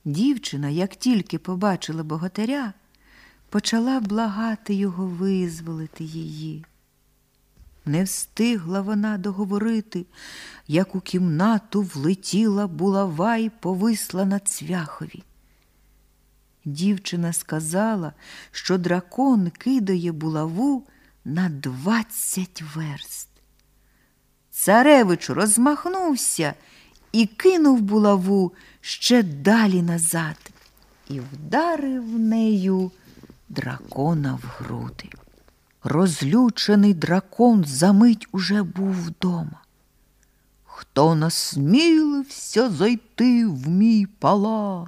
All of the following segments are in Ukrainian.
Дівчина, як тільки побачила богатиря, почала благати його визволити її. Не встигла вона договорити, як у кімнату влетіла булава й повисла на цвяхові. Дівчина сказала, що дракон кидає булаву на 20 верст. Царевич розмахнувся і кинув булаву ще далі назад і вдарив нею дракона в груди. Розлючений дракон замить уже був вдома. «Хто насмілився зайти в мій палац?»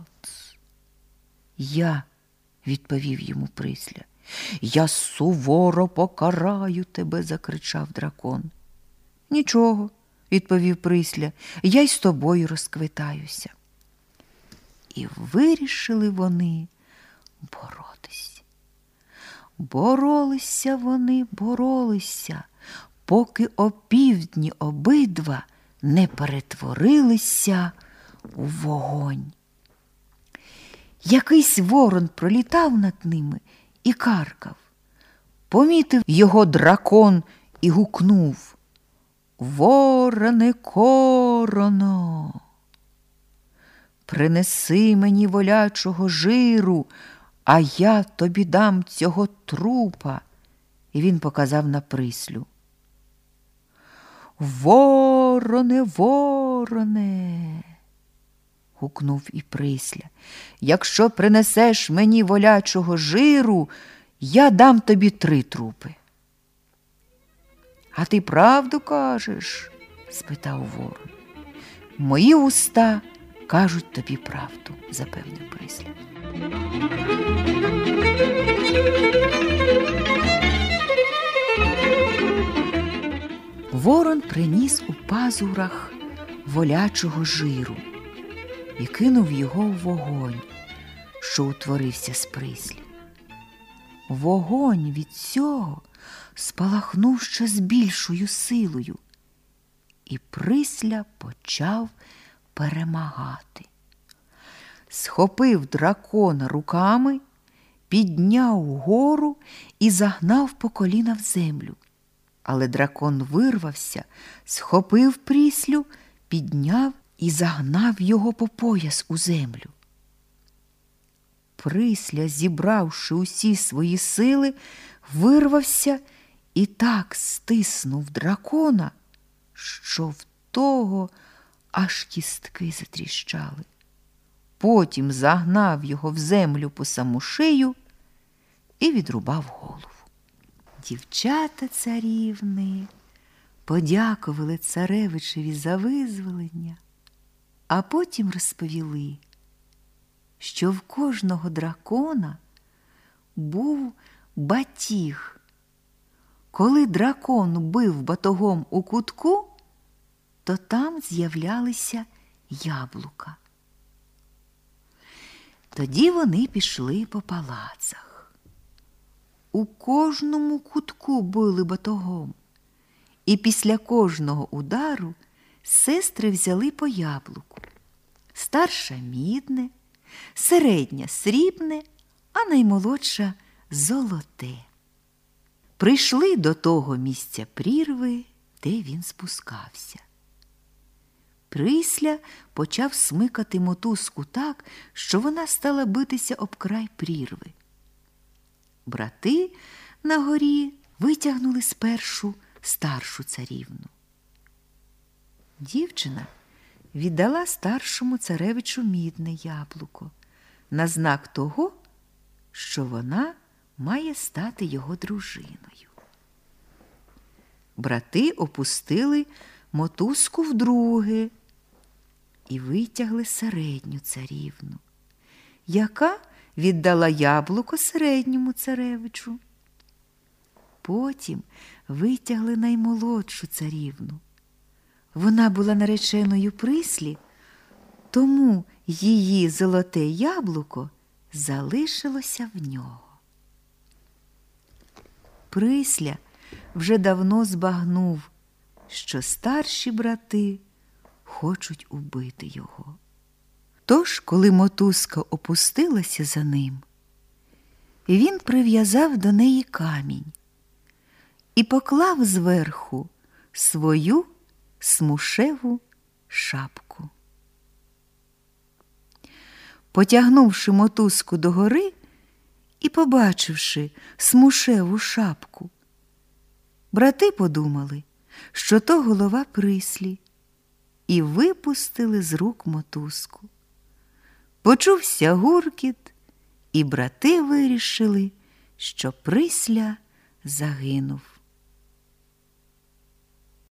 «Я», – відповів йому Присля. «Я суворо покараю тебе», – закричав дракон. «Нічого», – відповів Присля, – «я й з тобою розквитаюся». І вирішили вони боротися. Боролися, поки опівдні обидва не перетворилися у вогонь. Якийсь ворон пролітав над ними і каркав. Помітив його дракон і гукнув: «Вороне короно, принеси мені волячого жиру, а я тобі дам цього трупа». І він показав на Прислю. «Вороне, вороне», – гукнув і Присля, «якщо принесеш мені волячого жиру, я дам тобі 3 трупи». «А ти правду кажеш?» – спитав ворон. «Мої уста кажуть тобі правду», – запевнив Присля. Ворон приніс у пазурах волячого жиру і кинув його в вогонь, що утворився з Прислі. Вогонь від цього спалахнув ще з більшою силою, і Присля почав перемагати. Схопив дракона руками, підняв угору і загнав по коліна в землю. Але дракон вирвався, схопив Прислю, підняв і загнав його по пояс у землю. Присля, зібравши усі свої сили, вирвався і так стиснув дракона, що в того аж кістки затріщали. Потім загнав його в землю по саму шию і відрубав голову. Дівчата царівни подякували царевичеві за визволення, а потім розповіли, що в кожного дракона був батіг. Коли дракон бив батогом у кутку, то там з'являлися яблука. Тоді вони пішли по палацах. У кожному кутку били батогом, і після кожного удару сестри взяли по яблуку. Старша – мідне, середня – срібне, а наймолодша – золоте. Прийшли до того місця прірви, де він спускався. Присля почав смикати мотузку так, що вона стала битися об край прірви. Брати на горі витягнули спершу старшу царівну. Дівчина віддала старшому царевичу мідне яблуко на знак того, що вона має стати його дружиною. Брати опустили мотузку вдруге і витягли середню царівну, яка віддала яблуко середньому царевичу. Потім витягли наймолодшу царівну. Вона була нареченою Прислі, тому її золоте яблуко залишилося в нього. Присля вже давно збагнув, що старші брати хочуть убити його. Тож, коли мотузка опустилася за ним, він прив'язав до неї камінь і поклав зверху свою смушеву шапку. Потягнувши мотузку догори і побачивши смушеву шапку, брати подумали, що то голова Прислі, і випустили з рук мотузку. Почувся гуркіт, і брати вирішили, що Присля загинув.